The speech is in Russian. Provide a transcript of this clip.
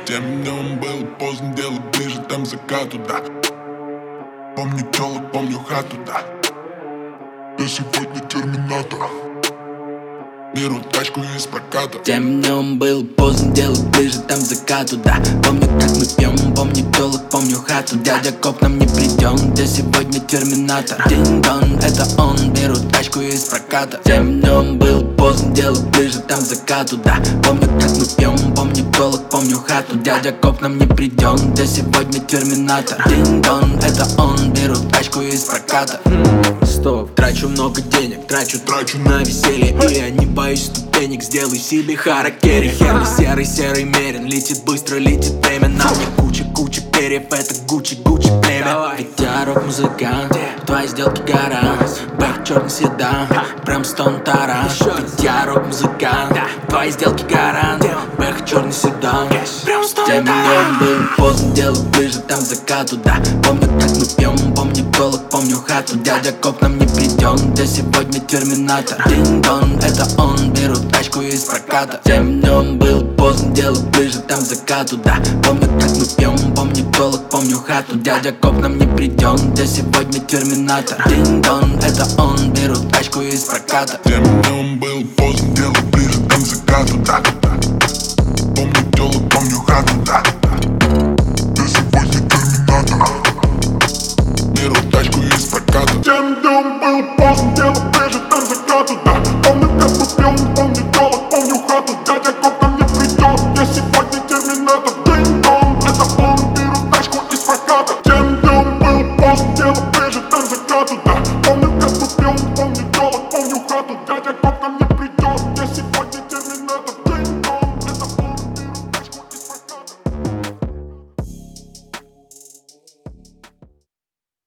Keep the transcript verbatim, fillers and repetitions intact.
Тем днем было поздно, дело ближе, там к закату, да. Помню телок, помню хату, да. Я сегодня терминатор. Беру тачку из проката. Тем днем было поздно, дело ближе, там к закату, да. Помню, как мы пьем, помню телок, помню хату. Дядя коп нам не придет, я сегодня терминатор. Динь-дон, это он, беру тачку из проката. Тем днем было поздно, дело ближе, там к закату, да. Помню, как мы пьем, помню телок, помню хату. Дядя коп нам не придет, я сегодня терминатор. Динь-дон, это он, беру тачку из проката. Стоп, трачу много денег, трачу, трачу на веселье. И я не боюсь ступенек, сделай себе харакири. Хер не серый, серый мерен, летит быстро, летит время. На мне куча-куча перьев, это Гуччи-Гуччи племя. Ведь я рок-музыкант, твои сделки гарант. Бэк черный седан, прям стон таран. Ведь я рок-музыкант, твои сделки гарант. Бэк черный седан, прям стон таран. Тем днем было поздно, дело ближе, там к закату, да. Помню, как мы пьем, помню телок, помню хату. Дядя коп нам не придет, я сегодня терминатор. Динь-дон, это он, беру тачку из проката. Тем днем было поздно, дело ближе, там к закату, да. Помню, как мы пьем, помню телок, помню хату. Дядя коп нам не придет, я сегодня терминатор. Динь-дон, это он, беру тачку из проката. Тем днем было поздно, дело ближе, там к закату, да. Помню телок, помню хату, да. Я сегодня терминатор. Беру тачку из проката. Тем днем было поздно, дело ближе, там к закату, да. Помню, как мы пьем, помню телок, помню хату. Дядя коп нам не придет, я сегодня терминатор. Динь-дон, это он, беру тачку из проката. Тем днем было поздно, дело ближе, там к закату, да. Помню,